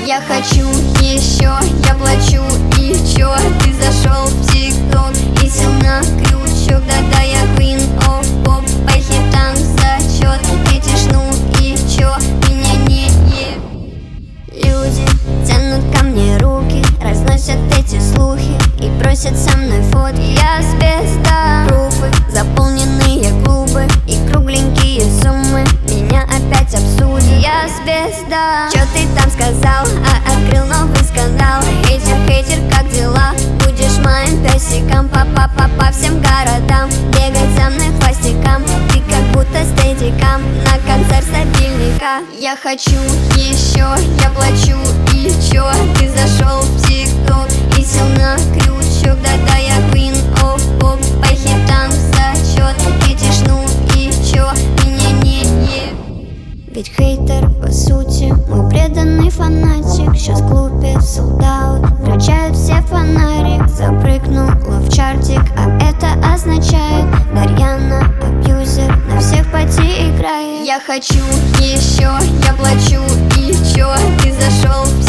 Я хочу еще, я плачу, и чё? Ты зашел в ТикТок и сел на крючок. Да-да, я Queen of Pop, по хитам зачет. Кричишь, ну и чё? Меня не Люди тянут ко мне руки, разносят эти слухи и просят со мной фотки. Я звезда, пруфы, заполненные клубы и кругленькие суммы меня опять обсудят. Я звезда. Чё ты там сказал? Открыл новый скандал. Хейтер, как дела? Будешь моим песиком по всем городам, бегать за мной хвостиком. Ты как будто стедиком на концерт стабильника. Я хочу еще, я плачу, и чё? Ты зашел в ТикТок и сел на крючок. Да-да, я Queen of Pop, по хитам зачет. Кричишь, ну и чё? Меня не Ведь хейтер, по сути, мой преданный фанатик. Сейчас в клубе sold out, включают все фонарик. Запрыгнула в чартик, а это означает: Дарьяна абьюзер, на всех поти играет. Я хочу еще, я плачу, и чё? Ты зашел в